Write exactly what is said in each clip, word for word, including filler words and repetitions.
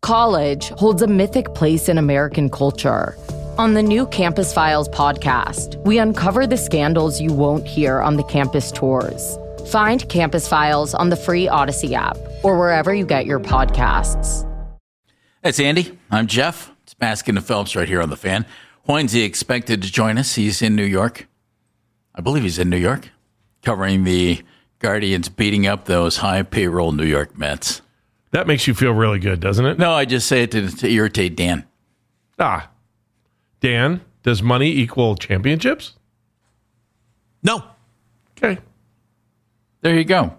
college holds a mythic place in American culture. On the new Campus Files podcast, we uncover the scandals you won't hear on the campus tours. Find Campus Files on the free Odyssey app or wherever you get your podcasts. That's Andy. I'm Jeff. It's Baskin and Phelps right here on The Fan. Hoynesy expected to join us. He's in New York. I believe he's in New York, covering the Guardians beating up those high payroll New York Mets. That makes you feel really good, doesn't it? No, I just say it to, to irritate Dan. Ah. Dan, does money equal championships? No. Okay. There you go.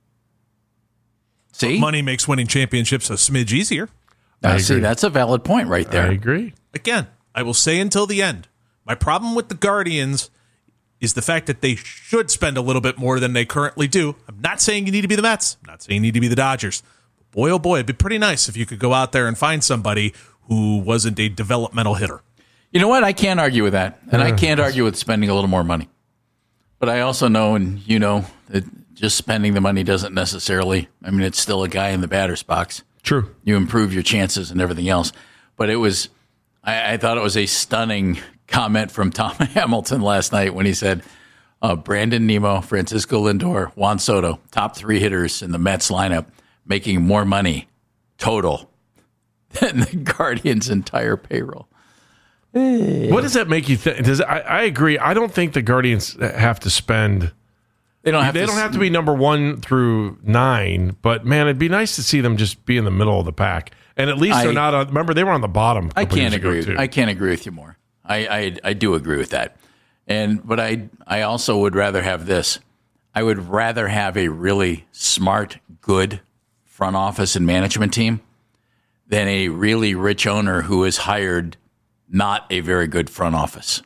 See? But money makes winning championships a smidge easier. I see, that's a valid point right there. I agree. Again, I will say until the end, my problem with the Guardians is the fact that they should spend a little bit more than they currently do. I'm not saying you need to be the Mets. I'm not saying you need to be the Dodgers. But boy, oh boy, it'd be pretty nice if you could go out there and find somebody who wasn't a developmental hitter. You know what? I can't argue with that. And I can't argue with spending a little more money. But I also know, and you know, that just spending the money doesn't necessarily, I mean, it's still a guy in the batter's box. True. You improve your chances and everything else. But it was, I, I thought it was a stunning comment from Tom Hamilton last night when he said, uh, Brandon Nimmo, Francisco Lindor, Juan Soto, top three hitters in the Mets lineup, making more money total than the Guardians' entire payroll. What does that make you think? Does I, I agree. I don't think the Guardians have to spend. They don't have. They to don't have to be number one through nine. But man, it'd be nice to see them just be in the middle of the pack. And at least I, they're not. On, remember, they were on the bottom. I can't agree. With, I can't agree with you more. I, I I do agree with that. And but I I also would rather have this. I would rather have a really smart, good front office and management team than a really rich owner who has hired not a very good front office.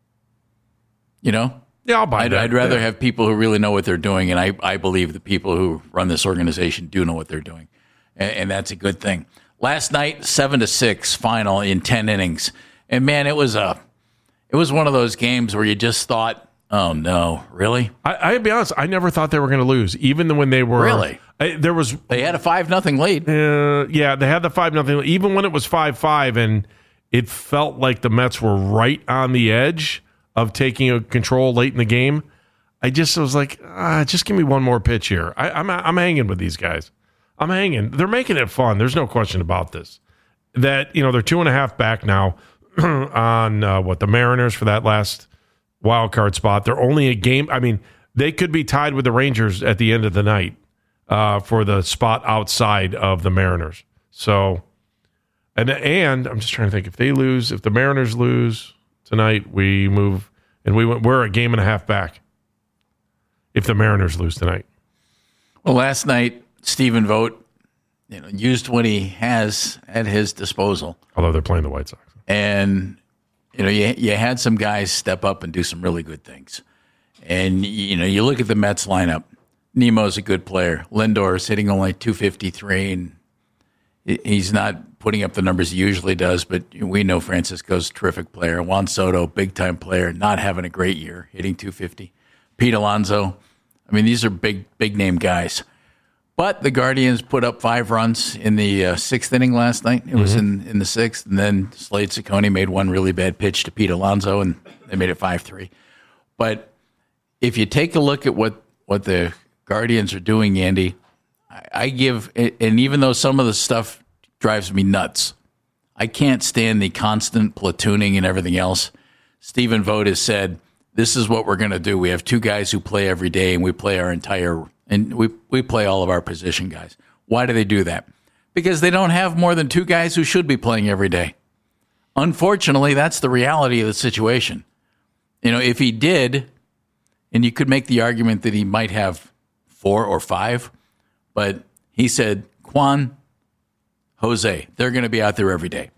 You know? Yeah, I'll buy I'd, that. I'd rather yeah. have people who really know what they're doing, and I, I believe the people who run this organization do know what they're doing, and, and that's a good thing. Last night, seven to six final in ten innings, and man, it was a, it was one of those games where you just thought, oh no, really? I, I'll be honest. I never thought they were going to lose, even when they were Really? I, there was They had a five nothing lead. uh, yeah, they had the five nothing. Even when it was five five, and it felt like the Mets were right on the edge of taking a control late in the game. I just was like, ah, just give me one more pitch here. I, I'm I'm hanging with these guys. I'm hanging. They're making it fun. There's no question about this. That, you know, they're two and a half back now on uh, what the Mariners for that last wild card spot. They're only a game. I mean, they could be tied with the Rangers at the end of the night uh, for the spot outside of the Mariners. So. And and I'm just trying to think, if they lose, if the Mariners lose tonight, we move, and we went, we're a game and a half back if the Mariners lose tonight. Well, last night, Stephen Vogt, you know, used what he has at his disposal. Although they're playing the White Sox. And, you know, you, you had some guys step up and do some really good things. And, you know, you look at the Mets lineup. Nemo's a good player. Lindor is hitting only two fifty-three, and he's not putting up the numbers he usually does, but we know Francisco's a terrific player. Juan Soto, big-time player, not having a great year, hitting two fifty. Pete Alonso. I mean, these are big, big-name guys. But the Guardians put up five runs in the uh, sixth inning last night. It was mm-hmm. in, in the sixth, and then Slade Ciccone made one really bad pitch to Pete Alonso, and they made it five three. But if you take a look at what, what the Guardians are doing, Andy, I, I give, and even though some of the stuff drives me nuts, I can't stand the constant platooning and everything else. Stephen Vogt has said, this is what we're going to do. We have two guys who play every day, and we play our entire, and we, we play all of our position guys. Why do they do that? Because they don't have more than two guys who should be playing every day. Unfortunately, that's the reality of the situation. You know, if he did, and you could make the argument that he might have four or five, but he said, Juan, Jose, they're going to be out there every day.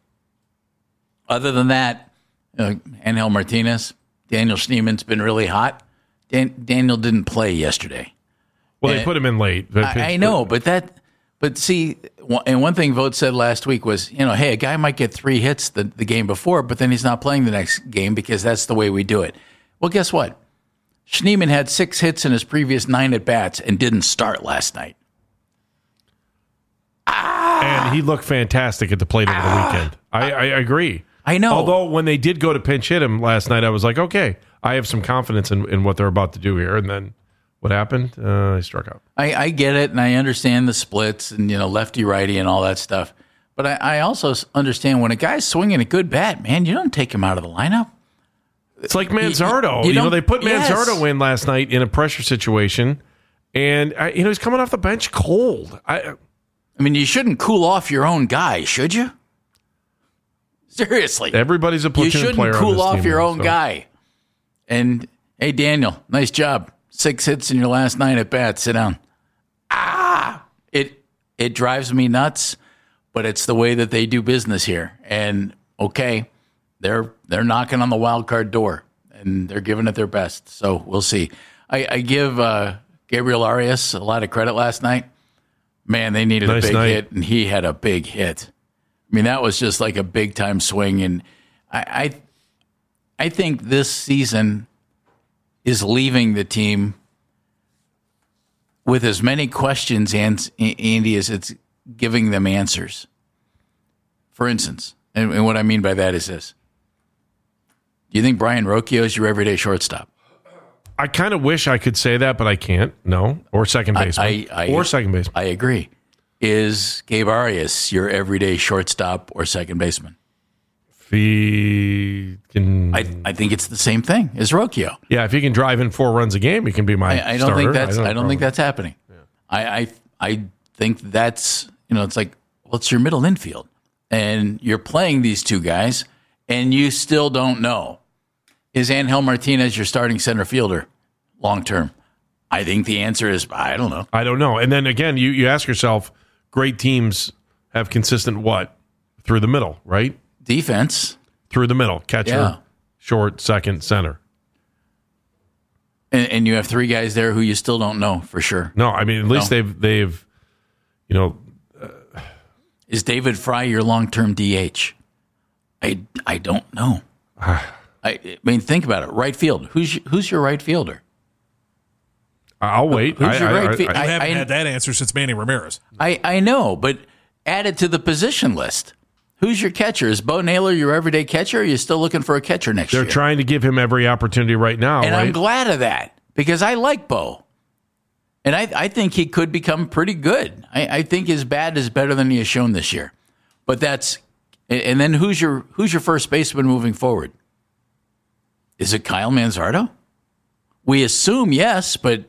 Other than that, uh, Angel Martinez, Daniel Schneeman's been really hot. Dan- Daniel didn't play yesterday. Well, and they put him in late. I, I know, but that, but see, and one thing Vogt said last week was, you know, hey, a guy might get three hits the, the game before, but then he's not playing the next game because that's the way we do it. Well, guess what? Schneeman had six hits in his previous nine at-bats and didn't start last night. Ah! And he looked fantastic at the plate over ah. the weekend. I, I agree. I know. Although when they did go to pinch hit him last night, I was like, okay, I have some confidence in, in what they're about to do here. And then what happened? Uh, he struck out. I, I get it, and I understand the splits and, you know, lefty righty and all that stuff. But I, I also understand when a guy's swinging a good bat, man, you don't take him out of the lineup. It's like Manzardo. You, you, you know, they put yes. Manzardo in last night in a pressure situation, and I, you know he's coming off the bench cold. I, I mean, you shouldn't cool off your own guy, should you? Seriously, everybody's a platoon player. You shouldn't cool off your now, own so. guy. And hey, Daniel, nice job. Six hits in your last nine at bats. Sit down. Ah, it it drives me nuts, but it's the way that they do business here. And okay, they're they're knocking on the wild card door, and they're giving it their best. So we'll see. I, I give uh, Gabriel Arias a lot of credit last night. Man, they needed nice a big night. hit, and he had a big hit. I mean, that was just like a big time swing, and I, I, I think this season is leaving the team with as many questions, and Andy, as it's giving them answers. For instance, and, and what I mean by that is this: do you think Brian Rocchio is your everyday shortstop? I kind of wish I could say that, but I can't. No, or second baseman, I, I, or second baseman. I agree. Is Gabe Arias your everyday shortstop or second baseman? He can, I, I think it's the same thing as Rocchio. Yeah, if he can drive in four runs a game, he can be my I, I don't starter. think that's. I don't, I don't think problem. that's happening. Yeah. I, I I think that's you know it's like well it's your middle infield, and you're playing these two guys, and you still don't know is Angel Martinez your starting center fielder long term. I think the answer is I don't know. I don't know. And then again, you you ask yourself. Great teams have consistent what? Through the middle, right? Defense. Through the middle. Catcher, yeah. Short, second, center. And, and you have three guys there who you still don't know for sure. No, I mean, at least no. they've, they've, you know. Uh, Is David Fry your long-term D H? I, I don't know. I, I mean, think about it. Right field. Who's, who's your right fielder? I'll wait. Who's your I, right field? I, I, I haven't I, had that answer since Manny Ramirez. I, I know, but add it to the position list. Who's your catcher? Is Bo Naylor your everyday catcher, or are you still looking for a catcher next They're year? They're trying to give him every opportunity right now. And right? I'm glad of that because I like Bo. And I, I think he could become pretty good. I, I think his bat is better than he has shown this year. But that's and then who's your who's your first baseman moving forward? Is it Kyle Manzardo? We assume yes, but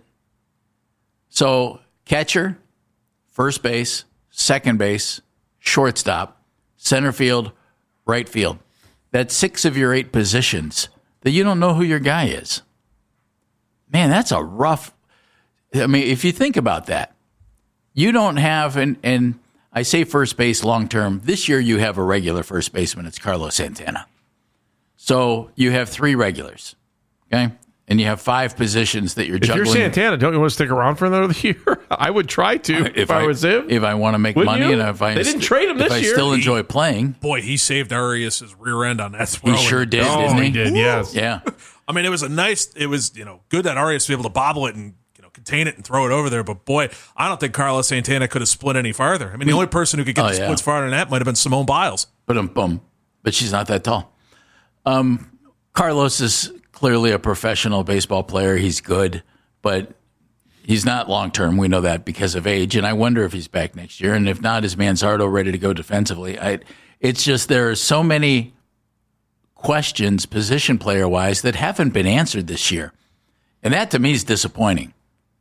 so catcher, first base, second base, shortstop, center field, right field. That's six of your eight positions that you don't know who your guy is. Man, that's a rough. I mean, if you think about that, you don't have, and, and I say first base long term, this year you have a regular first baseman. It's Carlos Santana. So you have three regulars, okay? And you have five positions that you're if juggling. If you're Santana, don't you want to stick around for another year? I would try to if, if I, I was him. If I want to make Wouldn't money you? and if I they didn't trade him this if year. I still he, enjoy playing. Boy, he saved Arias' rear end on that throw. He sure did, oh, didn't he? he did, yes. Yeah. I mean, it was a nice, it was, you know, good that Arias was able to bobble it and, you know, contain it and throw it over there. But boy, I don't think Carlos Santana could have split any farther. I mean, the only person who could get oh, the yeah. splits farther than that might have been Simone Biles. But um, boom. But she's not that tall. Um, Carlos is clearly a professional baseball player. He's good, but he's not long-term. We know that because of age, and I wonder if he's back next year. And if not, is Manzardo ready to go defensively? I, it's just there are so many questions, position player-wise, that haven't been answered this year. And that, to me, is disappointing.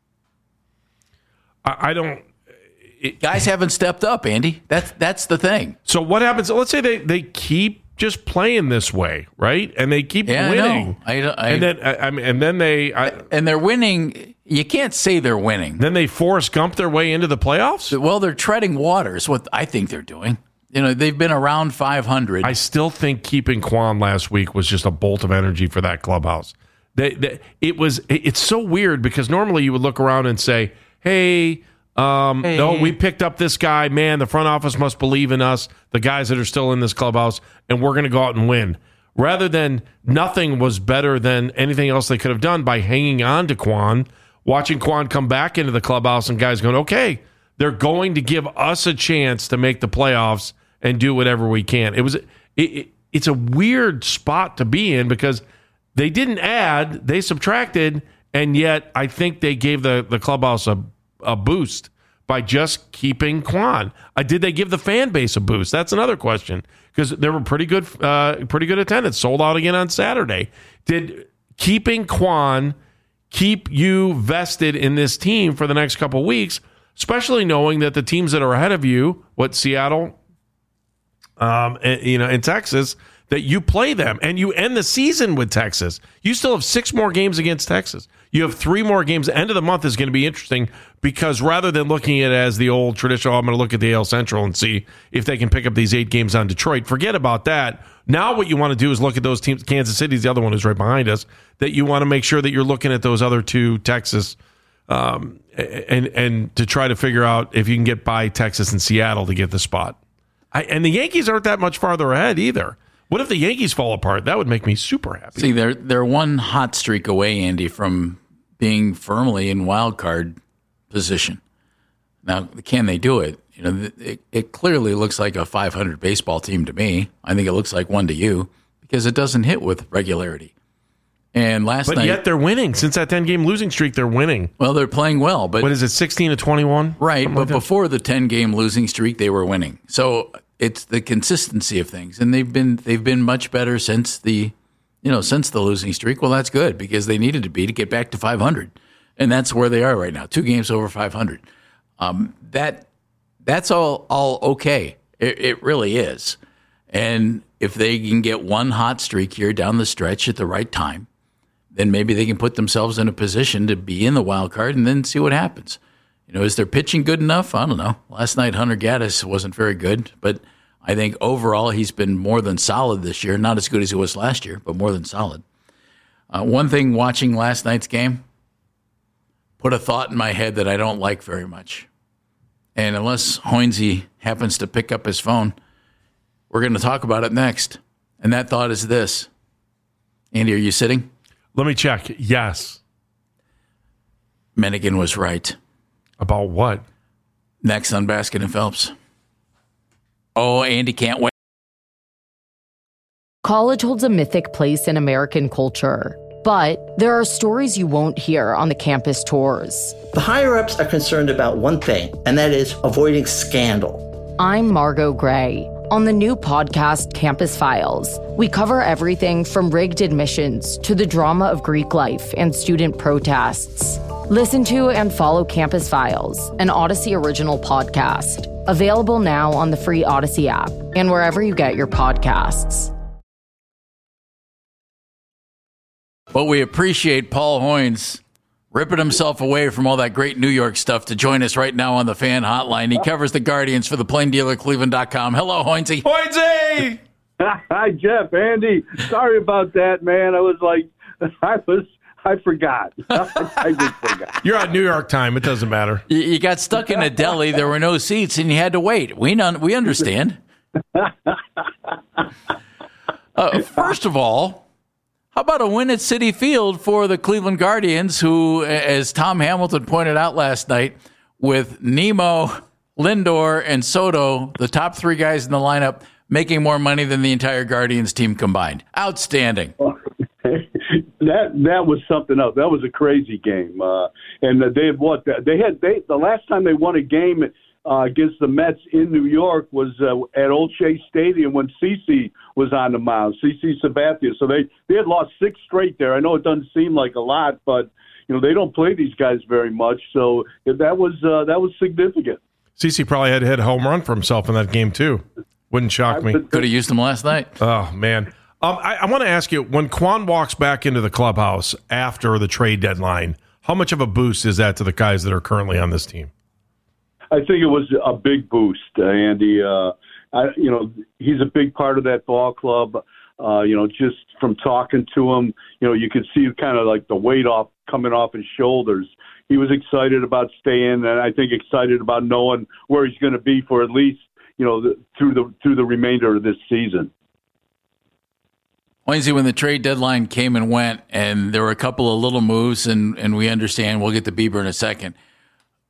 I, I don't... It, Guys haven't stepped up, Andy. That's, that's the thing. So what happens? Let's say they, they keep just playing this way, right? And they keep yeah, winning. I know. I, I, and then I, I mean, and then they I, and they're winning. You can't say they're winning. Then they Forrest Gump their way into the playoffs. Well, they're treading water is what I think they're doing. You know, they've been around five hundred. I still think keeping Quan last week was just a bolt of energy for that clubhouse. They, they, it was. It's so weird because normally you would look around and say, "Hey." Um, hey. No, we picked up this guy. Man, the front office must believe in us, the guys that are still in this clubhouse, and we're going to go out and win. Rather than nothing was better than anything else they could have done by hanging on to Quan, watching Quan come back into the clubhouse and guys going, okay, They're going to give us a chance to make the playoffs and do whatever we can. It was it, it, it's a weird spot to be in because they didn't add, they subtracted, and yet I think they gave the, the clubhouse a, a boost by just keeping Kwon. Uh, did they give the fan base a boost? That's another question because there were pretty good uh, pretty good attendance, sold out again on Saturday. Did keeping Kwon keep you vested in this team for the next couple of weeks, especially knowing that the teams that are ahead of you, what, Seattle, um, and, you know, in Texas, that you play them and you end the season with Texas. You still have six more games against Texas. You have three more games. The end of the month is going to be interesting because rather than looking at it as the old traditional, I'm going to look at the A L Central and see if they can pick up these eight games on Detroit. Forget about that. Now what you want to do is look at those teams. Kansas City's the other one who's right behind us, that you want to make sure that you're looking at those other two, Texas, um, and and to try to figure out if you can get by Texas and Seattle to get the spot. I, and the Yankees aren't that much farther ahead either. What if the Yankees fall apart? That would make me super happy. See, they're they're one hot streak away, Andy, from being firmly in wild card position. Now, can they do it? You know, it, it clearly looks like a five hundred baseball team to me. I think it looks like one to you because it doesn't hit with regularity. And last but night, but yet they're winning. Since that ten-game losing streak, they're winning. Well, they're playing well, but what is it, sixteen to twenty-one? Right, Something but like that? before the ten-game losing streak, they were winning. So it's the consistency of things, and they've been they've been much better since the, you know, since the losing streak. Well, that's good because they needed to be to get back to five hundred, and that's where they are right now, two games over five hundred. Um, that that's all all okay. It, it really is, and if they can get one hot streak here down the stretch at the right time, then maybe they can put themselves in a position to be in the wild card and then see what happens. You know, is their pitching good enough? I don't know. Last night, Hunter Gaddis wasn't very good, but I think overall he's been more than solid this year. Not as good as he was last year, but more than solid. Uh, one thing watching last night's game put a thought in my head that I don't like very much. And unless Hoynesy happens to pick up his phone, we're going to talk about it next. And that thought is this. Andy, are you sitting? Let me check. Yes. Mennigan was right. About what? Next on Baskin and Phelps. Oh, Andy can't wait. College holds a mythic place in American culture, but there are stories you won't hear on the campus tours. The higher-ups are concerned about one thing, and that is avoiding scandal. I'm Margot Gray. On the new podcast, Campus Files, we cover everything from rigged admissions to the drama of Greek life and student protests. Listen to and follow Campus Files, an Odyssey original podcast. Available now on the free Odyssey app and wherever you get your podcasts. But we appreciate Paul Hoynes ripping himself away from all that great New York stuff to join us right now on the Fan Hotline. He covers the Guardians for the Plain Dealer Cleveland dot com. Hello, Hoynesy. Hoynesy! Hi, Jeff. Andy, sorry about that, man. I was like, I was, I forgot. I just forgot. You're on New York time. It doesn't matter. You, you got stuck in a deli. There were no seats, and you had to wait. We non, we understand. Uh, first of all, how about a win at Citi Field for the Cleveland Guardians, who, as Tom Hamilton pointed out last night, with Nemo, Lindor, and Soto, the top three guys in the lineup, making more money than the entire Guardians team combined. Outstanding. That that was something else. That was a crazy game, uh, and they had what they had. They the last time they won a game uh, against the Mets in New York was uh, at Old Shea Stadium when CeCe was on the mound, CeCe Sabathia. So they they had lost six straight there. I know it doesn't seem like a lot, but you know they don't play these guys very much. So that was uh, that was significant. CeCe probably had to hit a home run for himself in that game too. Wouldn't shock me. Could have used him last night. Oh man. Um, I, I want to ask you, when Kwon walks back into the clubhouse after the trade deadline, how much of a boost is that to the guys that are currently on this team? I think it was a big boost, uh, Andy. Uh, I, you know, he's a big part of that ball club. Uh, you know, just from talking to him, you know, you could see kind of like the weight off coming off his shoulders. He was excited about staying, and I think excited about knowing where he's going to be for at least, you know, the, through the through the remainder of this season. Wednesday, when the trade deadline came and went, and there were a couple of little moves, and, and we understand, we'll get to Bieber in a second.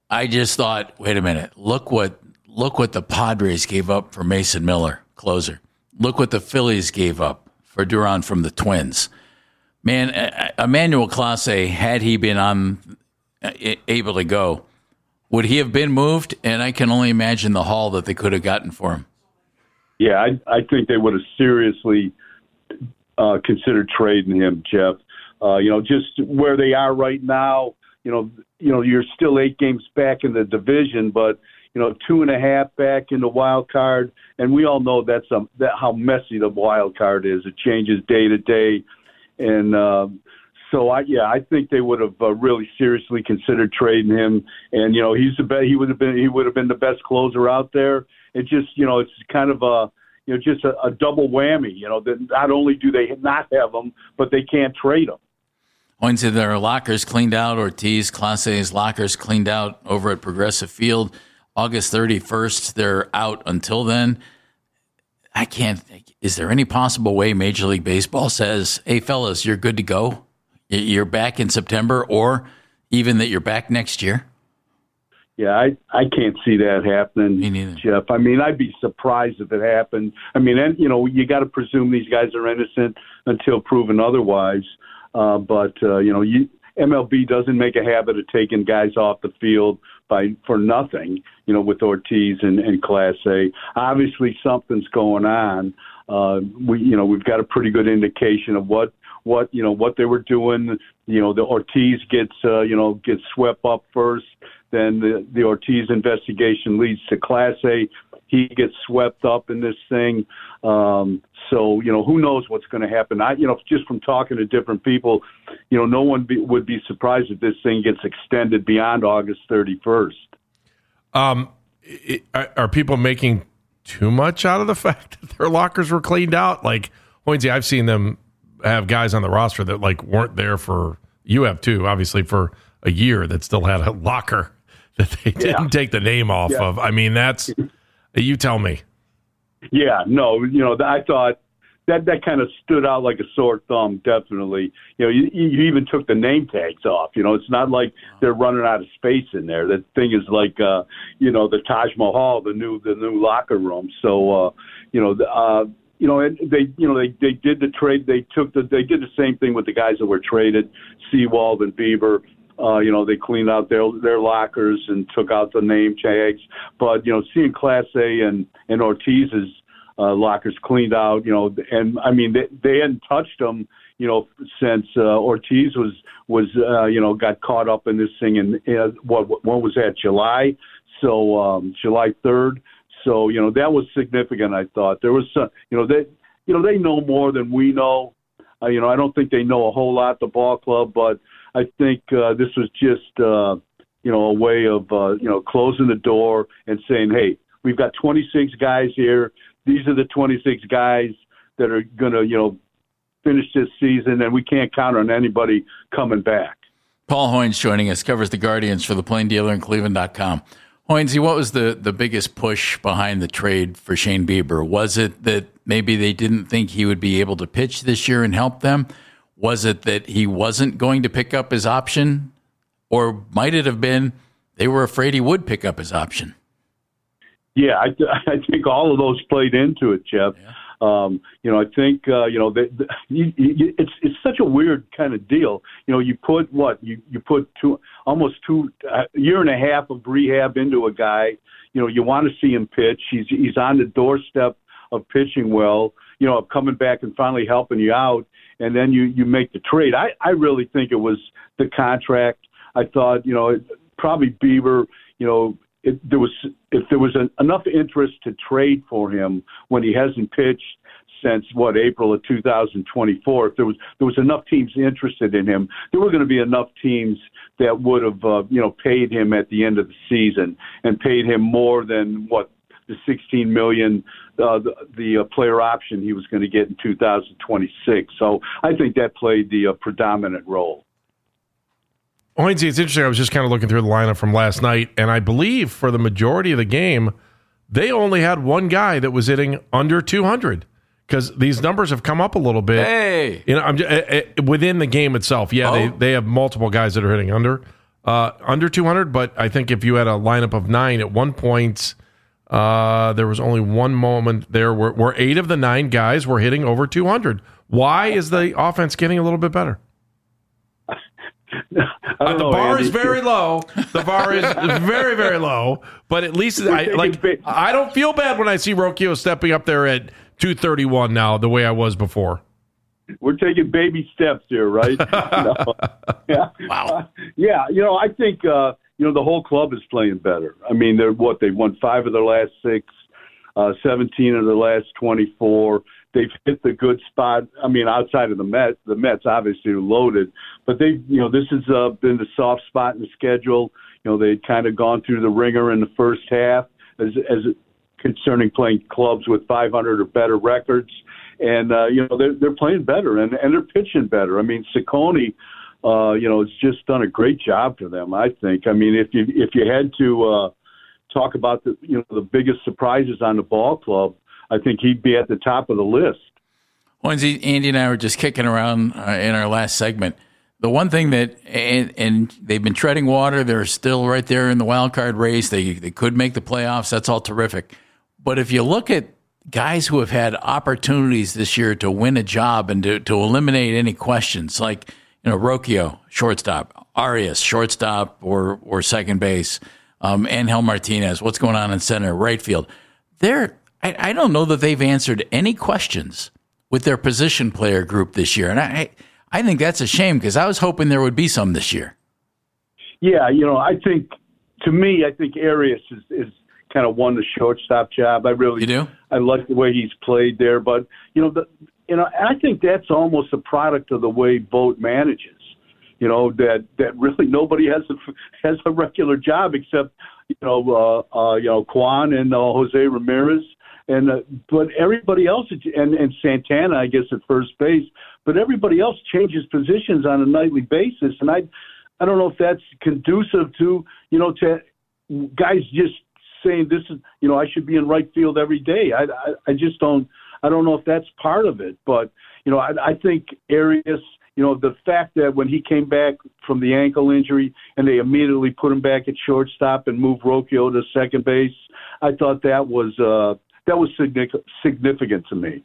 I just thought, wait a minute, look what look what the Padres gave up for Mason Miller, closer. Look what the Phillies gave up for Duran from the Twins. Man, Emmanuel Clase, had he been on able to go, would he have been moved? And I can only imagine the haul that they could have gotten for him. Yeah, I, I think they would have seriously uh, considered trading him, Jeff. Uh, you know, just where they are right now. You know, you know, you're still eight games back in the division, but you know, two and a half back in the wild card, and we all know that's a, that how messy the wild card is. It changes day to day. And uh, so, I yeah, I think they would have uh, really seriously considered trading him. And you know, he's the best. He would have been. He would have been the best closer out there. It just, you know, it's kind of a, you know, just a, a double whammy. You know, that not only do they not have him, but they can't trade him. Once their lockers cleaned out, Ortiz, Clase's lockers cleaned out over at Progressive Field. August thirty-first, they're out until then. I can't. Is there any possible way Major League Baseball says, hey, fellas, you're good to go? You're back in September, or even that you're back next year? Yeah, I, I can't see that happening, Me neither. Jeff. I mean, I'd be surprised if it happened. I mean, and, you know, you got to presume these guys are innocent until proven otherwise. Uh, but, uh, you know, you, M L B doesn't make a habit of taking guys off the field by for nothing, you know, with Ortiz and, and Class A. Obviously, something's going on. Uh, we, you know, we've got a pretty good indication of what, what, you know, what they were doing. You know, the Ortiz gets, uh, you know, gets swept up first. Then the, the Ortiz investigation leads to Class A. He gets swept up in this thing. Um, so, you know, who knows what's going to happen. I, you know, just from talking to different people, you know, no one be, would be surprised if this thing gets extended beyond August thirty-first. Um, it, are people making too much out of the fact that their lockers were cleaned out? Like, Hoynesy, I've seen them have guys on the roster that, like, weren't there for, you have too, obviously, for a year that still had a locker that they didn't yeah. take the name off yeah. of. I mean, that's, you tell me. Yeah, no, you know, I thought that that kind of stood out like a sore thumb, definitely. You know, you, you even took the name tags off. You know, it's not like they're running out of space in there. That thing is like, uh, you know, the Taj Mahal, the new the new locker room. So, uh, you know, uh, you know, they you know they, they did the trade. They took the they did the same thing with the guys that were traded, Seawald and Bieber. Uh, you know, they cleaned out their their lockers and took out the name tags. But, you know, seeing Class A and, and Ortiz's uh, lockers cleaned out, you know, and, I mean, they, they hadn't touched them, you know, since uh, Ortiz was, was uh, you know, got caught up in this thing in, uh, what, what was that, July? So, um, July third. So, you know, that was significant, I thought. There was some, you know, they, you know, they know more than we know. Uh, you know, I don't think they know a whole lot, the ball club, but I think uh, this was just, uh, you know, a way of, uh, you know, closing the door and saying, hey, we've got twenty-six guys here. These are the twenty-six guys that are going to, you know, finish this season, and we can't count on anybody coming back. Paul Hoynes joining us, covers the Guardians for the Plain Dealer and Cleveland dot com. Hoynesy, what was the, the biggest push behind the trade for Shane Bieber? Was it that maybe they didn't think he would be able to pitch this year and help them? Was it that he wasn't going to pick up his option? Or might it have been they were afraid he would pick up his option? Yeah, I, th- I think all of those played into it, Jeff. Yeah. Um, you know, I think, uh, you know, they, they, you, you, it's it's such a weird kind of deal. You know, you put what? You, you put two, almost two, a year and a half of rehab into a guy. You know, you want to see him pitch. He's He's on the doorstep of pitching well, you know, of coming back and finally helping you out. And then you, you make the trade. I, I really think it was the contract. I thought, you know, probably Bieber, you know, it, there was if there was an, enough interest to trade for him when he hasn't pitched since, what, April of two thousand twenty-four, if there was there was enough teams interested in him, there were going to be enough teams that would have, uh, you know, paid him at the end of the season and paid him more than, what, the sixteen million dollars, uh, the, the uh, player option he was going to get in two thousand twenty-six. So I think that played the uh, predominant role. Hoynesy, it's interesting. I was just kind of looking through the lineup from last night, and I believe for the majority of the game, they only had one guy that was hitting under two hundred because these numbers have come up a little bit. Hey, you know, I'm just, uh, uh, within the game itself. Yeah, oh. they they have multiple guys that are hitting under. uh, under two hundred, but I think if you had a lineup of nine at one point, uh, there was only one moment there where, where eight of the nine guys were hitting over two hundred. Why is the offense getting a little bit better? Uh, the know, bar Andy. is very low. The bar is very, very low. But at least I like. ba- I don't feel bad when I see Rocchio stepping up there at two thirty-one now, the way I was before. We're taking baby steps here, right? No. Yeah. Wow. Uh, yeah, you know, I think uh, you know the whole club is playing better. I mean, they're what they've won five of their last six, uh, seventeen of their last twenty-four. They've hit the good spot. I mean, outside of the Mets, the Mets obviously are loaded, but they, you know, this has uh, been the soft spot in the schedule. You know, they'd kind of gone through the ringer in the first half as, as concerning playing clubs with five hundred or better records, and uh, you know they're they're playing better and, and they're pitching better. I mean, Ciccone, uh, you know, has just done a great job for them. I think. I mean, if you if you had to uh, talk about the you know the biggest surprises on the ball club, I think he'd be at the top of the list. Hoynesy, Andy and I were just kicking around uh, in our last segment. The one thing that, and, and they've been treading water. They're still right there in the wild card race. They they could make the playoffs. That's all terrific. But if you look at guys who have had opportunities this year to win a job and to, to eliminate any questions, like you know Rocchio, shortstop, Arias, shortstop or or second base, um, Angel Martinez, what's going on in center, right field, they're I, I don't know that they've answered any questions with their position player group this year. And I I think that's a shame because I was hoping there would be some this year. Yeah, you know, I think, to me, I think Arias is, is kind of won the shortstop job. I really You do? I like the way he's played there. But, you know, the, you know, I think that's almost a product of the way Vogt manages. You know, that, that really nobody has a, has a regular job except, you know, uh, uh, you know, Kwan and uh, Jose Ramirez. And uh, but everybody else, and, and Santana, I guess, at first base, but everybody else changes positions on a nightly basis. And I, I don't know if that's conducive to, you know, to guys just saying this is, you know, I should be in right field every day. I, I, I just don't, I don't know if that's part of it. But, you know, I, I think Arias, you know, the fact that when he came back from the ankle injury and they immediately put him back at shortstop and moved Rocchio to second base, I thought that was, uh, that was significant to me.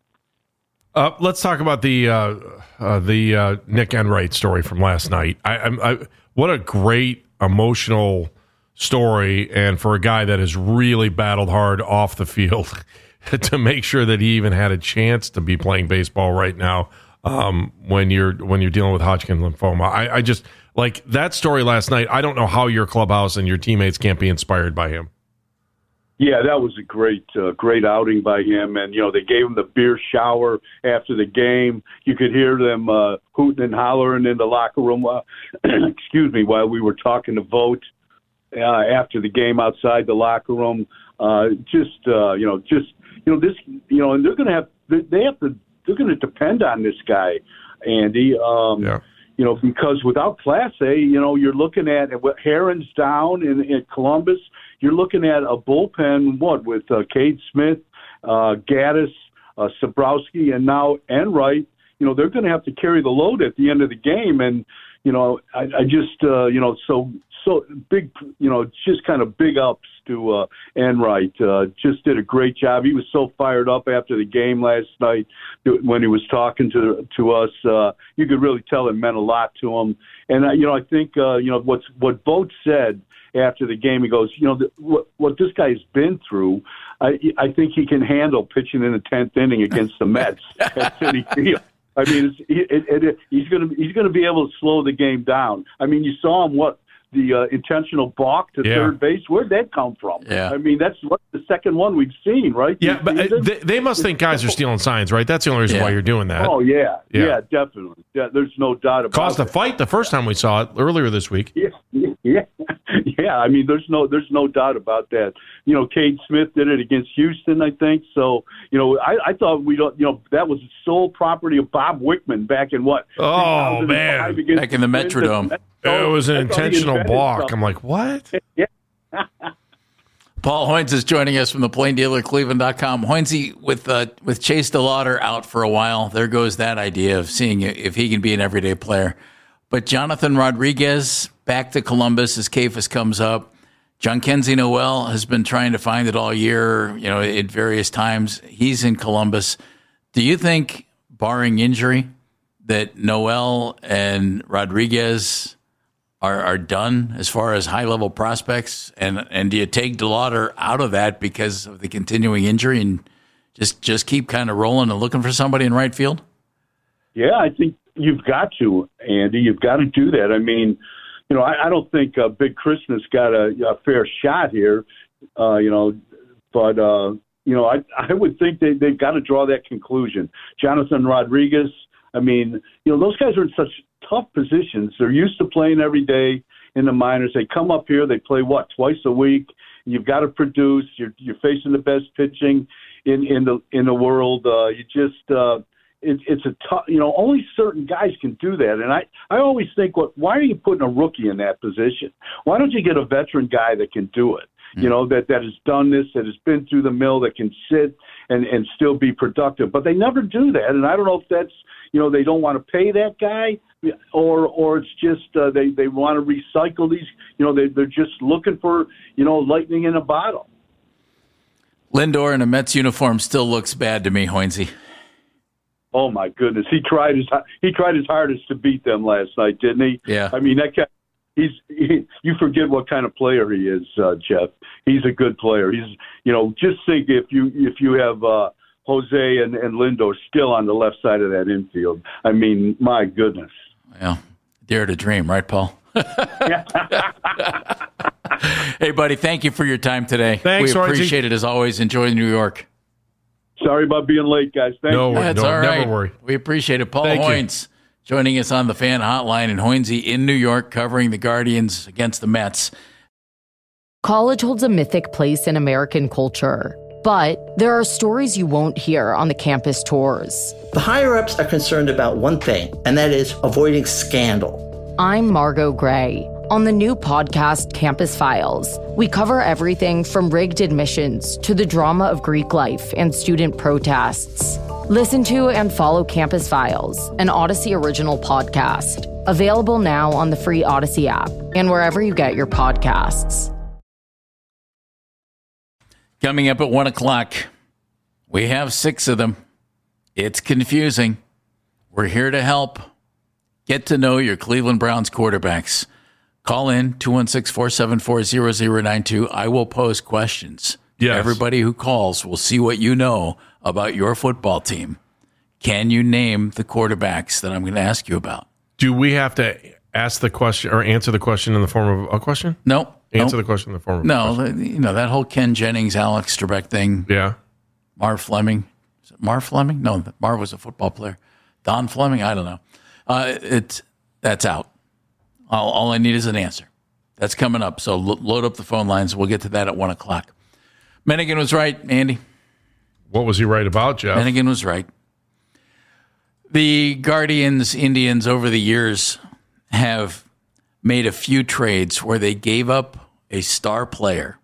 Uh, let's talk about the uh, uh, the uh, Nick Enright story from last night. I, I, I, what a great emotional story, and for a guy that has really battled hard off the field to make sure that he even had a chance to be playing baseball right now. Um, when you're when you're dealing with Hodgkin lymphoma, I, I just like that story last night. I don't know how your clubhouse and your teammates can't be inspired by him. Yeah, that was a great, uh, great outing by him. And, you know, they gave him the beer shower after the game. You could hear them uh, hooting and hollering in the locker room, uh, excuse me, while we were talking to Vogt uh, after the game outside the locker room. Uh, just, uh, you know, just, you know, this, you know, and they're going to have, they have to, they're going to depend on this guy, Andy. Um, yeah. You know, because without Class A, you know, you're looking at Herron's down in, in Columbus. You're looking at a bullpen, what, with uh, Cade Smith, uh, Gaddis, uh, Sabrowski, and now Enright. You know, they're going to have to carry the load at the end of the game. And, you know, I, I just, uh, you know, so so big, you know, just kind of big ups to uh, Enright. Uh, just did a great job. He was so fired up after the game last night when he was talking to to us. Uh, you could really tell it meant a lot to him. And, uh, you know, I think, uh, you know, what's, what Vogt said after the game, he goes, you know, the, what, what this guy's been through, I, I think he can handle pitching in the tenth inning against the Mets at Citi Field. I mean, it's, it, it, it, he's going to he's going to be able to slow the game down. I mean, you saw him what the uh, intentional balk to yeah. third base. Where'd that come from? Yeah. I mean, that's what the second one we've seen, right? Yeah, but uh, they, they must think guys are stealing signs, right? That's the only reason yeah. why you're doing that. Oh yeah, yeah, yeah, definitely. Yeah, there's no doubt about it. Caused a fight the first time we saw it earlier this week. Yeah, yeah, yeah. I mean, there's no, there's no doubt about that. You know, Cade Smith did it against Houston, I think. So, you know, I, I thought we don't, you know, that was the sole property of Bob Wickman back in what? Oh man, back in the Metrodome. It was an intentional balk. I'm like, what? Yeah. Paul Hoynes is joining us from the Plain Dealer Cleveland dot com. Hoynesy, with uh, with Chase DeLauder out for a while, there goes that idea of seeing if he can be an everyday player. But Jonathan Rodriguez back to Columbus as Cephas comes up. John Kenzie Noel has been trying to find it all year, you know, at various times. He's in Columbus. Do you think, barring injury, that Noel and Rodriguez are, are done as far as high-level prospects? And and do you take DeLauder out of that because of the continuing injury and just, just keep kind of rolling and looking for somebody in right field? Yeah, I think you've got to, Andy. You've got to do that. I mean, you know, I, I don't think uh, Big Christmas got a, a fair shot here, uh, you know, but, uh, you know, I, I would think they, they've got to draw that conclusion. Jonathan Rodriguez, I mean, you know, those guys are in such tough positions. They're used to playing every day in the minors. They come up here, they play, what, twice a week? You've got to produce. You're, you're facing the best pitching in, in, the, in the world. Uh, you just uh, – It, it's a tough, you know, only certain guys can do that. And I, I always think, what, why are you putting a rookie in that position? Why don't you get a veteran guy that can do it? Mm-hmm. You know, that, that has done this, that has been through the mill, that can sit and, and still be productive. But they never do that. And I don't know if that's, you know, they don't want to pay that guy or or it's just uh, they, they want to recycle these, you know, they, they're just looking for, you know, lightning in a bottle. Lindor in a Mets uniform still looks bad to me, Hoynesy. Oh my goodness, he tried his he tried his hardest to beat them last night, didn't he? Yeah. I mean, that guy, he's he, you forget what kind of player he is, uh, Jeff. He's a good player. He's, you know, just think if you if you have uh, Jose and, and Lindor still on the left side of that infield. I mean, my goodness. Yeah, dare to dream, right, Paul? Hey, buddy, thank you for your time today. Thanks, we appreciate Hoynesy. it as always. Enjoy New York. Sorry about being late, guys. Thank no, you. That's no, all right. Never worry. We appreciate it. Paul Thank you. Hoynes joining us on the Fan Hotline, and Hoynesy in New York covering the Guardians against the Mets. College holds a mythic place in American culture, but there are stories you won't hear on the campus tours. The higher-ups are concerned about one thing, and that is avoiding scandal. I'm Margot Gray. On the new podcast, Campus Files, we cover everything from rigged admissions to the drama of Greek life and student protests. Listen to and follow Campus Files, an Odyssey original podcast. Available now on the free Odyssey app and wherever you get your podcasts. Coming up at one o'clock, we have six of them. It's confusing. We're here to help. Get to know your Cleveland Browns quarterbacks. Call in two one six, four seven four, zero zero nine two. I will pose questions. Yes. Everybody who calls will see what you know about your football team. Can you name the quarterbacks that I'm going to ask you about? Do we have to ask the question or answer the question in the form of a question? No. Answer no. the question in the form of No, a question. you know, that whole Ken Jennings, Alex Trebek thing. Yeah. Marv Fleming. Is it Marv Fleming? No, Marv was a football player. Don Fleming? I don't know. Uh, it's, that's out. All, all I need is an answer. That's coming up. So lo- load up the phone lines. We'll get to that at one o'clock. Mennigan was right, Andy. What was he right about, Jeff? Mennigan was right. The Guardians, Indians over the years have made a few trades where they gave up a star player.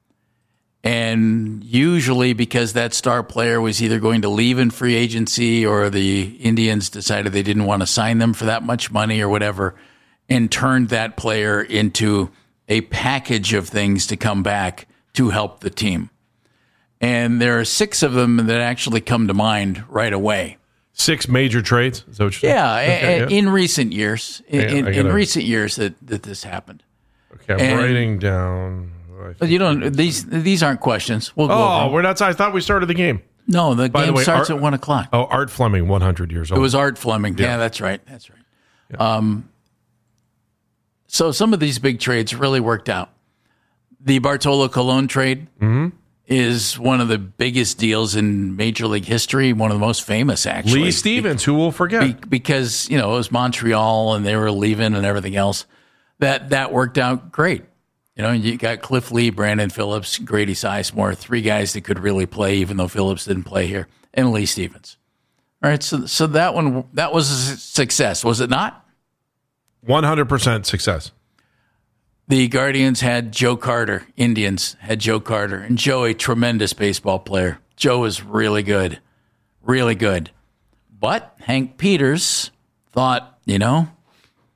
And usually because that star player was either going to leave in free agency or the Indians decided they didn't want to sign them for that much money or whatever, and turned that player into a package of things to come back to help the team. And there are six of them that actually come to mind right away. Six major trades? Is that what you're saying? Yeah, Okay, in, yeah. in recent years. In, Yeah, in, I in gotta- recent years that, that this happened. Okay, I'm and- writing down. I But think- you don't. These these aren't questions. We'll go. Oh, over. we're not. I thought we started the game. No, the By the game way, starts Art- at one o'clock. Oh, Art Fleming, one hundred years old. It was Art Fleming. Yeah, Yeah. that's right. That's right. Um, so some of these big trades really worked out. The Bartolo Colon trade is one of the biggest deals in Major League history. One of the most famous, actually. Lee Stevens, who will forget? Be- because you know it was Montreal and they were leaving and everything else. That that worked out great. You know, you got Cliff Lee, Brandon Phillips, Grady Sizemore, three guys that could really play, even though Phillips didn't play here, and Lee Stevens. All right, so so that one that was a success, was it not? one hundred percent success. The Guardians had Joe Carter. Indians had Joe Carter, and Joe, a tremendous baseball player. Joe was really good, really good. But Hank Peters thought, you know,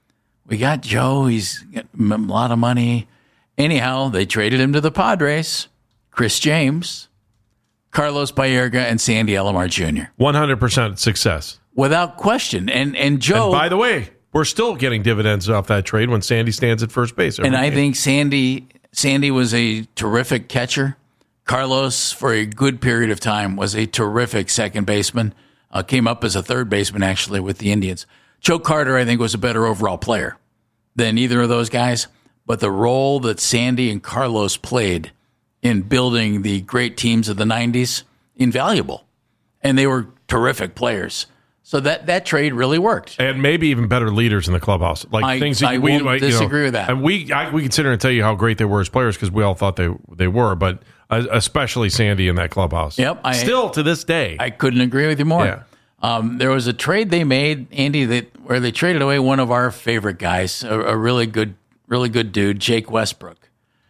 We got Joe. He's got a lot of money. Anyhow, they traded him to the Padres. Chris James, Carlos Baerga, and Sandy Alomar Junior one hundred percent success. Without question. And and Joe... And by the way, we're still getting dividends off that trade when Sandy stands at first base. And I game. think Sandy Sandy was a terrific catcher. Carlos, for a good period of time, was a terrific second baseman. Uh, came up as a third baseman, actually, with the Indians. Joe Carter, I think, was a better overall player than either of those guys. But the role that Sandy and Carlos played in building the great teams of the nineties, invaluable. And they were terrific players. So that, that trade really worked. And maybe even better leaders in the clubhouse. Like I, things that I we won't like, disagree you know, with that. And we I, we consider and tell you how great they were as players because we all thought they they were, but uh, especially Sandy in that clubhouse. Yep. I, Still to this day. I couldn't agree with you more. Yeah. Um, there was a trade they made, Andy, that where they traded away one of our favorite guys, a, a really good, really good dude, Jake Westbrook.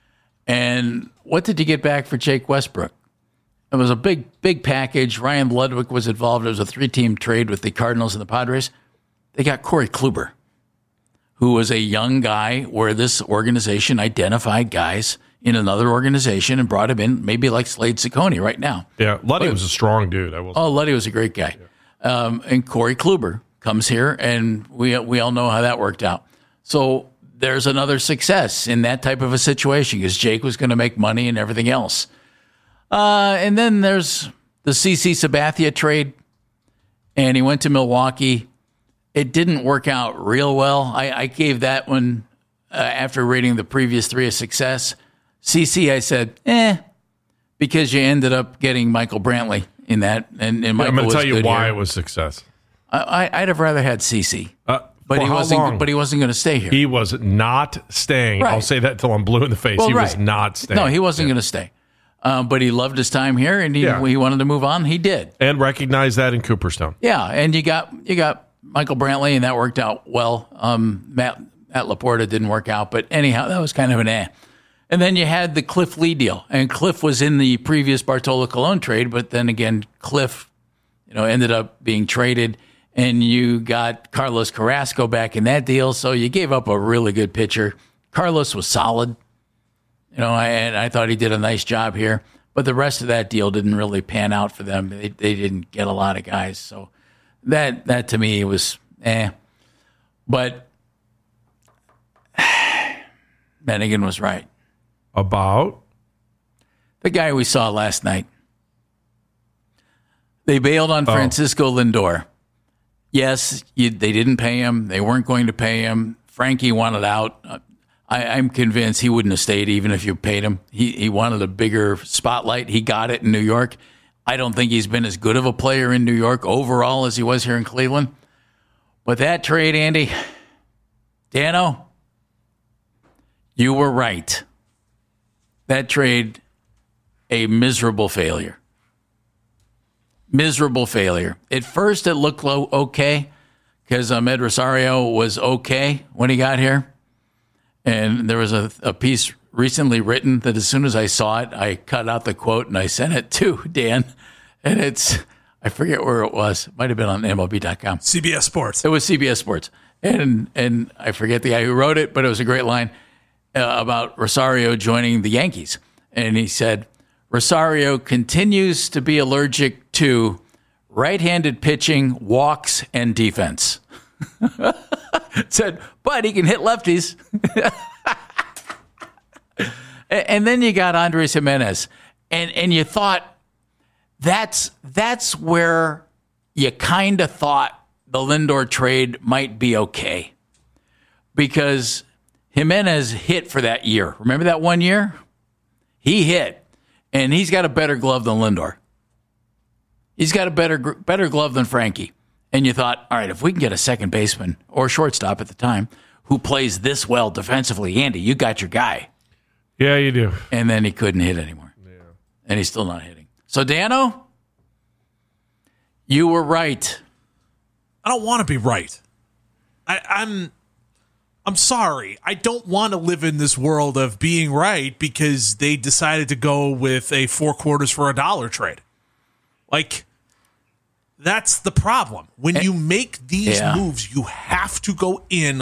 And what did you get back for Jake Westbrook? It was a big, big package. Ryan Ludwig was involved. It was a three-team trade with the Cardinals and the Padres. They got Corey Kluber, who was a young guy where this organization identified guys in another organization and brought him in, maybe like Slade Ciccone right now. Yeah, Luddy was a strong dude. I will say. Oh, Luddy was a great guy. Yeah. Um, and Corey Kluber comes here, and we we all know how that worked out. So there's another success in that type of a situation because Jake was going to make money and everything else. Uh, and then there's the C C Sabathia trade, and he went to Milwaukee. It didn't work out real well. I, I gave that one, uh, after rating the previous three a success. C C, I said, eh, because you ended up getting Michael Brantley in that. And, and Michael I'm going to was tell you good why here. it was success. I, I, I'd have rather had C C. Uh, but for he how wasn't. long? But he wasn't going to stay here. He was not staying. Right. I'll say that till I'm blue in the face. Well, he right. was not staying. No, he wasn't going to stay. Um, but he loved his time here, and he Yeah. he wanted to move on. He did. And recognize that in Cooperstown. Yeah, and you got you got Michael Brantley, and that worked out well. Um, Matt Matt Laporta didn't work out, but anyhow, that was kind of an eh. And then you had the Cliff Lee deal, and Cliff was in the previous Bartolo Colon trade, but then again, Cliff, you know, ended up being traded, and you got Carlos Carrasco back in that deal, so you gave up a really good pitcher. Carlos was solid, you know, and I thought he did a nice job here, but the rest of that deal didn't really pan out for them. They they didn't get a lot of guys, so that that to me was eh. But Bennigan was right. About? The guy we saw last night. They bailed on Oh. Francisco Lindor. Yes, you, they didn't pay him. They weren't going to pay him. Frankie wanted out. Uh, I, I'm convinced he wouldn't have stayed even if you paid him. He, he wanted a bigger spotlight. He got it in New York. I don't think he's been as good of a player in New York overall as he was here in Cleveland. But that trade, Andy, Dano, you were right. That trade, a miserable failure. Miserable failure. At first, it looked low, okay because um, Ed Rosario was okay when he got here. And there was a, a piece recently written that as soon as I saw it, I cut out the quote and I sent it to Dan. And it's, I forget where it was. It might have been on M L B dot com. C B S Sports. It was C B S Sports. And and I forget the guy who wrote it, but it was a great line uh, about Rosario joining the Yankees. And he said, Rosario continues to be allergic to right-handed pitching, walks, and defense. Said, but he can hit lefties. And then you got Andres Jimenez. And and you thought, that's that's where you kind of thought the Lindor trade might be okay. Because Jimenez hit for that year. Remember that one year? He hit. And he's got a better glove than Lindor. He's got a better better glove than Frankie. And you thought, all right, if we can get a second baseman or shortstop at the time who plays this well defensively, Andy, you got your guy. Yeah, you do. And then he couldn't hit anymore. Yeah. And he's still not hitting. So, Dano, you were right. I don't want to be right. I, I'm I'm sorry. I don't want to live in this world of being right because they decided to go with a four quarters for a dollar trade. Like, that's the problem. When you make these Yeah. moves, you have to go in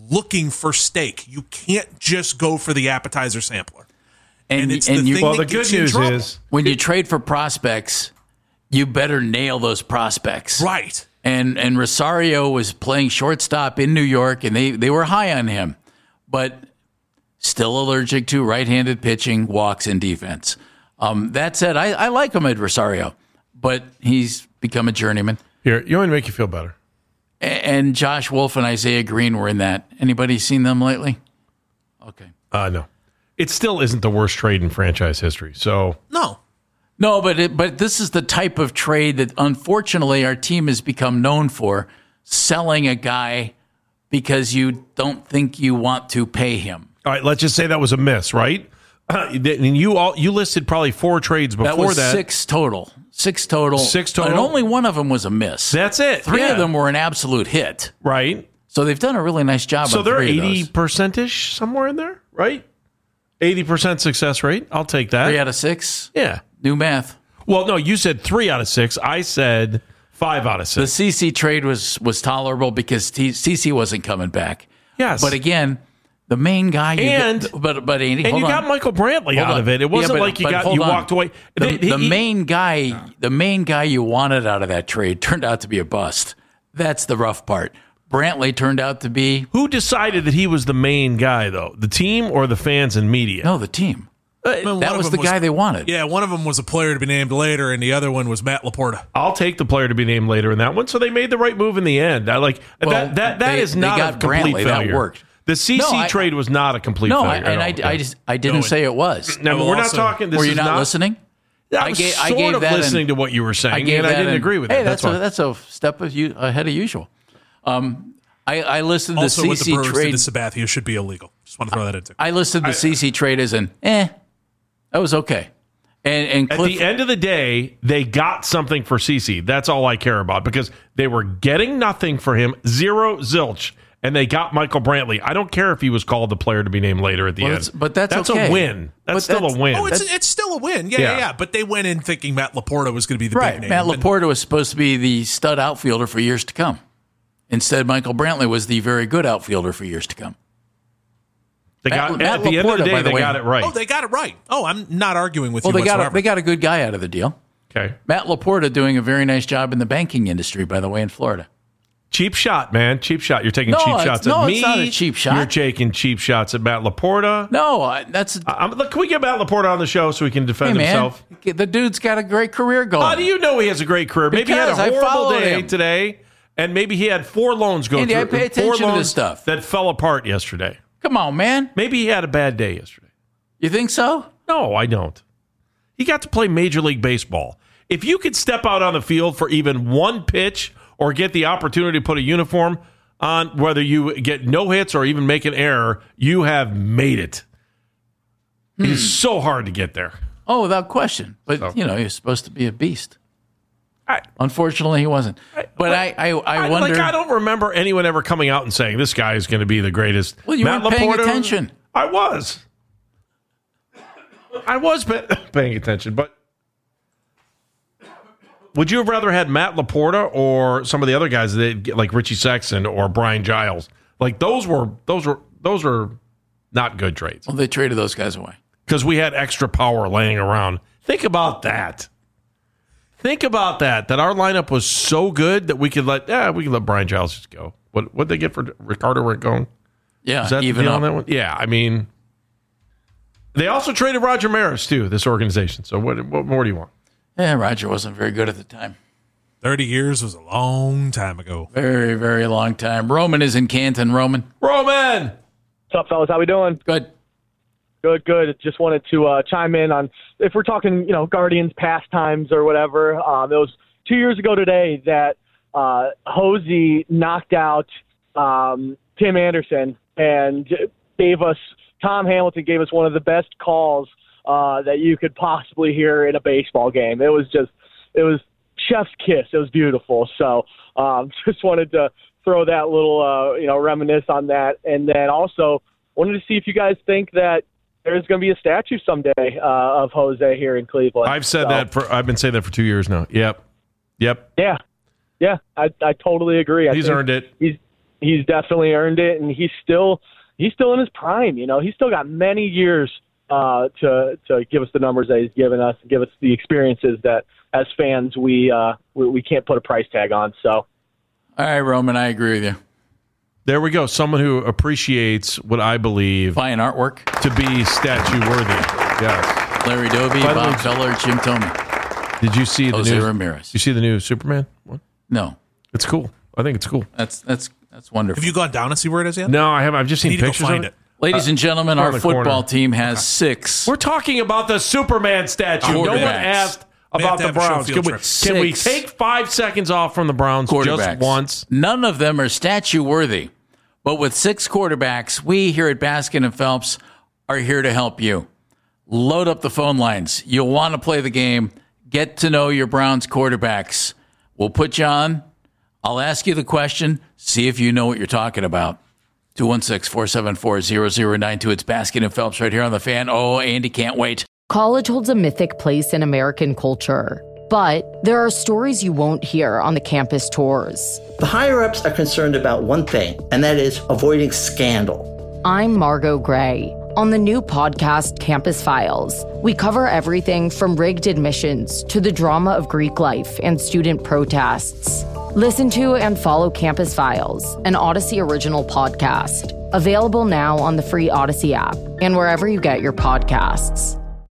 looking for steak. You can't just go for the appetizer sampler. And, And it's and the you, thing Well, that the good gets you in news trouble. is when you trade for prospects, you better nail those prospects. Right. And and Rosario was playing shortstop in New York, and they, they were high on him, but still allergic to right-handed pitching, walks, and defense. Um, that said, I, I like him at Rosario, but he's become a journeyman. here. You want to make you feel better. A- And Josh Wolf and Isaiah Green were in that. Anybody seen them lately? Okay. Uh, no, it still isn't the worst trade in franchise history. So No. No, but it, but this is the type of trade that unfortunately our team has become known for, selling a guy because you don't think you want to pay him. all right, let's just say that was a miss, right? And you all you listed probably four trades before That was that. six total. Six total. Six total? And only one of them was a miss. That's it. Three yeah. of them were an absolute hit. right. So they've done a really nice job So on they're three of eighty those. percent ish somewhere in there, right? Eighty percent success rate. I'll take that. Three out of six. Yeah. New math. Well, no, you said three out of six. I said five out of The six. C C trade was was tolerable because T- C C wasn't coming back. Yes. But again, the main guy. You And- get, but but Andy, and hold you on. got Michael Brantley Hold out on. of it. It Yeah, wasn't but- like you but got hold you on. walked away. The, He- the he- main guy, the main guy you wanted out of that trade turned out to be a bust. That's the rough part. Brantley turned out to be Who decided that he was the main guy, though? The team or the fans and media? no the team. I mean, That one was of the them guy they wanted. Yeah, one of them was a player to be named later, and the other one was Matt Laporta. I'll take the player to be named later in that one. So they made the right move in the end. I like Well, that. That that they- is they not got a complete Brantley. That failure. worked. The C C No, I- trade was not a complete No, I, failure. and I, at all. I just I didn't No, say it was. Now, I will we're not also- talking. This Were you is not, not listening? I I was gave- I sort gave of that listening an- to what you were I saying, gave and I that didn't an- agree with hey, that. that's That's a, why. that's a step of you ahead of usual. Um, I, I listed the Also, what the C C Brewers trade. did to Sabathia should be illegal. Just want to throw that in too. I listed the C C trade as an eh. That was okay. And and At Cliff, the end of the day, they got something for C C. That's all I care about because they were getting nothing for him, zero zilch, and they got Michael Brantley. I don't care if he was called the player to be named later at the Well, end. that's- but that's that's okay. a win. That's But still that's- a win. Oh, it's it's still a win. Yeah, Yeah. yeah, yeah. But they went in thinking Matt Laporta was going to be the right. big name. Matt And- Laporta was supposed to be the stud outfielder for years to come. Instead, Michael Brantley was the very good outfielder for years to come. they Matt- got Matt at the end of Laporta, the by day, the they way- got it right. Oh, they got it right. Oh, I'm not arguing with Well, you they got a, whatsoever. they got a good guy out of the deal. Okay, Matt Laporta doing a very nice job in the banking industry, by the way, in Florida. cheap shot, man. Cheap shot. You're taking No, cheap it's- shots no, at it's me. not a cheap shot. You're taking cheap shots at Matt Laporta. No, I- that's I'm, look, can we get Matt Laporta on the show so he can hey defend man. himself? The dude's got a great career going. How do you know he has a great career? Maybe he had a Because I horrible followed day him. today, and maybe he had four loans go Andy, through. I pay four attention to loans this stuff. that fell apart yesterday. Come on, man. Maybe he had a bad day yesterday. You think so? No, I don't. He got to play Major League Baseball. If you could step out on the field for even one pitch or get the opportunity to put a uniform on, whether you get no hits or even make an error, you have made it. It is so hard to get there. Oh, without question. But, So- you know, he's supposed to be a beast. I, Unfortunately, he wasn't. But I, I, I, I, wonder. like, I don't remember anyone ever coming out and saying this guy is going to be the greatest. Well, you Matt weren't paying Laporta- attention. I was. I was pa- paying attention, but would you have rather had Matt Laporta or some of the other guys that get like Richie Sexton or Brian Giles? Like those were those were those were not good trades Well, they traded those guys away. because we had extra power laying around. Think about that. Think about that. That our lineup was so good that we could let yeah we could let Brian Giles just go. What what they get for Ricardo Rincon? Yeah, Is that the even deal up. on that one? Yeah, I mean, they also traded Roger Maris too. This organization. So what? What more do you want? Yeah, Roger wasn't very good at the time. thirty years was a long time ago. Very, very long time. Roman is in Canton. Roman, Roman. What's up, fellas? How we doing? good. Good, good. Just wanted to uh, chime in on if we're talking, you know, Guardians pastimes or whatever. Um, it was two years ago today that uh, Hosey knocked out um, Tim Anderson and gave us Tom Hamilton gave us one of the best calls uh, that you could possibly hear in a baseball game. It was just, it was chef's kiss. It was beautiful. So um, just wanted to throw that little, uh, you know, reminisce on that, and then also wanted to see if you guys think that there's going to be a statue someday uh, of Jose here in Cleveland. I've said So, that for. I've been saying that for two years now. Yep. Yep. Yeah, yeah, I I totally agree. I He's think earned it. He's he's definitely earned it, and he's still he's still in his prime. You know, he's still got many years uh, to to give us the numbers that he's given us, and give us the experiences that as fans we uh, we, we can't put a price tag on. So, all right, Roman, I agree with you. There we go. Someone who appreciates what I believe fine artwork to be statue worthy. Yes, Larry Doby, By the Bob way, Feller, Jim Thome. Did you see Jose the new Ramirez? You see the new Superman one? No, It's cool. I think it's cool. that's that's that's wonderful. Have you gone down and see where it is yet? No, I haven't. I've just You seen need to go pictures find of it. it. Ladies and gentlemen, on our the football corner. team has six. We're talking about the Superman statue. No one Quarterbacks. asked We have about to the have a show Browns. field Can we, trip. can we Six. take five seconds off from the Browns just quarterbacks. once? None of them are statue worthy. But with six quarterbacks, we here at Baskin and Phelps are here to help you. Load up the phone lines. You'll want to play the game. Get to know your Browns quarterbacks. We'll put you on. I'll ask you the question. See if you know what you're talking about. two one six, four seven four, zero zero nine two. It's Baskin and Phelps right here on the Fan. Oh, Andy can't wait. College holds a mythic place in American culture, but there are stories you won't hear on the campus tours. The higher-ups are concerned about one thing, and that is avoiding scandal. I'm Margot Gray. On the new podcast, Campus Files, we cover everything from rigged admissions to the drama of Greek life and student protests. Listen to and follow Campus Files, an Odyssey original podcast, available now on the free Odyssey app and wherever you get your podcasts.